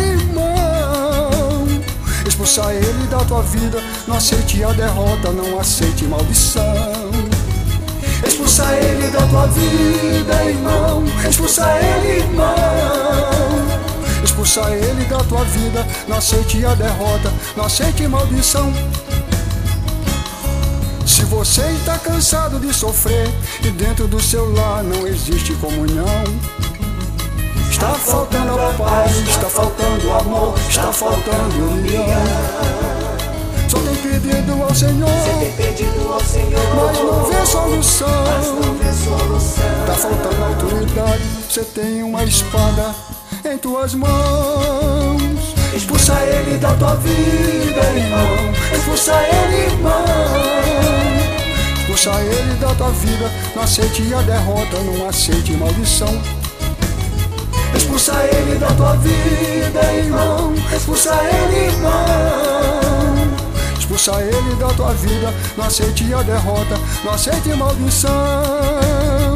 irmão. Expulsa ele da tua vida, não aceite a derrota, não aceite maldição. Expulsa ele da tua vida, irmão. Expulsa ele, irmão. Expulsa ele da tua vida, não aceite a derrota, não aceite maldição. Se você está cansado de sofrer e dentro do seu lar não existe comunhão, está faltando a paz, está faltando amor, está faltando união. Só tem pedido ao Senhor, mas não vê solução. Está faltando autoridade, você tem uma espada em tuas mãos. Expulsa ele da tua vida, irmão. Expulsa ele, irmão. Expulsa ele da tua vida, não aceite a derrota, não aceite maldição. Expulsa ele da tua vida, irmão. Expulsa ele, irmão. Expulsa ele da tua vida, não aceite a derrota, não aceite maldição.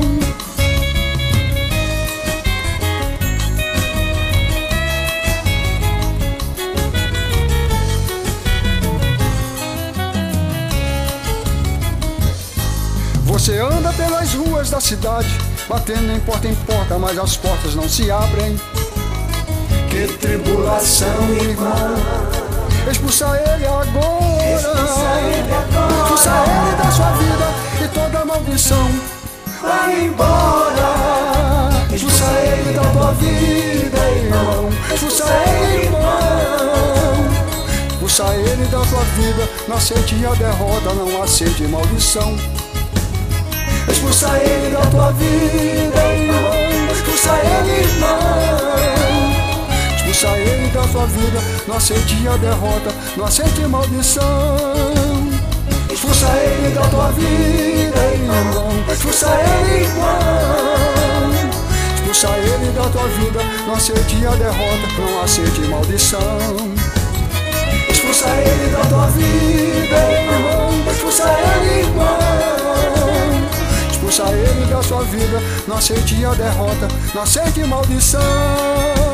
Você anda pelas ruas da cidade, batendo em porta, mas as portas não se abrem. Que tribulação, irmão. Expulsa ele agora. Expulsa ele da sua vida e toda maldição vai embora. Expulsa ele da tua vida, irmão. Expulsa ele, irmão. Expulsa ele da tua vida, não aceite a derrota, não aceite maldição. Expulsa ele da tua vida, irmão. Expulsa ele, irmão. Expulsa ele da tua vida, não aceite a derrota, não aceite maldição. Expulsa ele da tua vida, irmão. Expulsa ele, irmão. Expulsa ele da tua vida, não aceite a derrota, não aceite maldição. Expulsa ele da tua vida, irmão. Expulsa ele, irmão. Expulsa ele da sua vida, não aceite a derrota, não aceite maldição.